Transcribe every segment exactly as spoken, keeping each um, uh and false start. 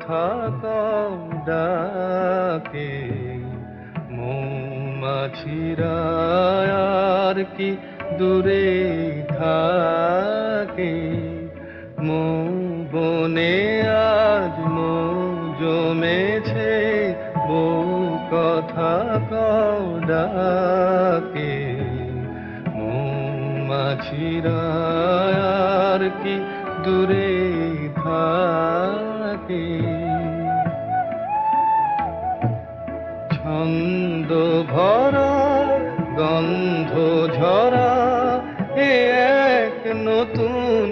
কথা কও ডাকে, মৌমাছিরা আর কি দূরে থাকে। মৌ বনে আজ মৌ জমেছে, বউ কথা কও ডাকে, মৌমাছিরা আর কি দূরে থাকে। ছন্দ ভরা গন্ধ ঝরা এ এক নতুন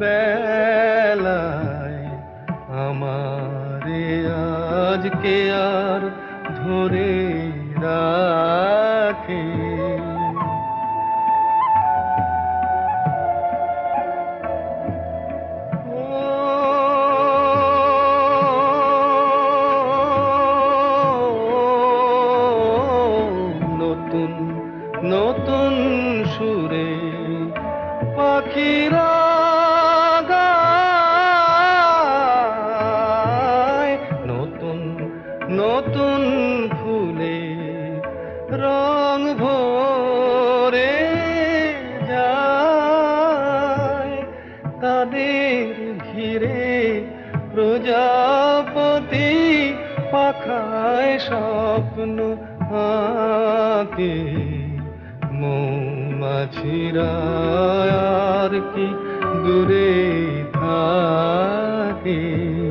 বেলায়, আমারে আজকে আর ধরে রাখে। নতুন নতুন সুরে পাখিরা গায়, নতুন নতুন ফুলে রং ভরে যায়। তাদের ঘিরে প্রজাপতি পাখায় স্বপ্ন আঁকে, মৌমাছিরা আর কি দূরে থাকে।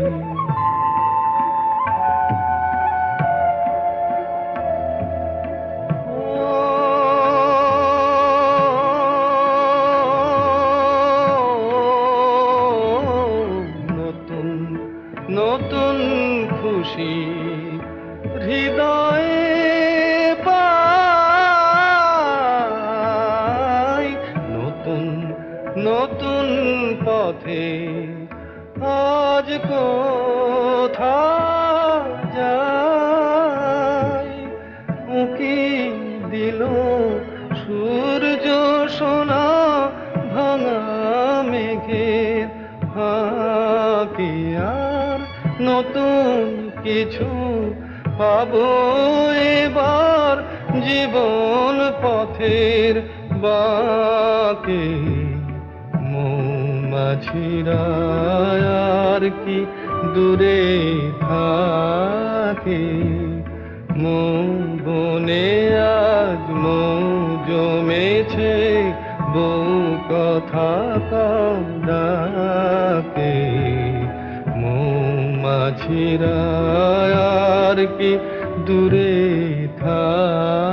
নতুন নতুন খুশি হৃদয়ে পাই, নতুন নতুন পথে আজ কোথায় যাই। উঁকি দিল সূর্য সোনা ভাঙা মেঘের ফাঁকে, আর নতুন কিছু পাবো এবার জীবন পথের বাঁকে। মৌমাছিরা আর কি দূরে থাকে, মৌ বনে আজ মৌ জমেছে, বউ কথা কও ডাকে, মৌমাছিরা আর কি দূরে থাকে।